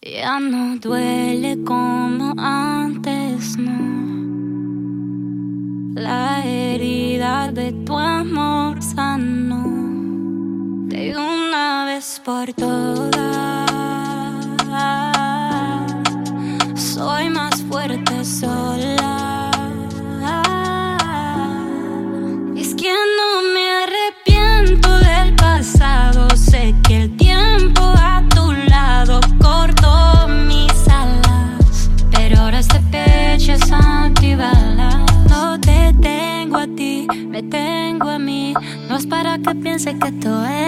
Ya no duele como antes, no. La herida de tu amor sanó de una vez por todas. Soy más fuerte sola. Es que no me arrepiento del pasado. Sé que el tiempo a tu lado cortó mis alas, pero ahora este pecho es antibalas. No te tengo a ti, me tengo a mí. No es para que piense que esto es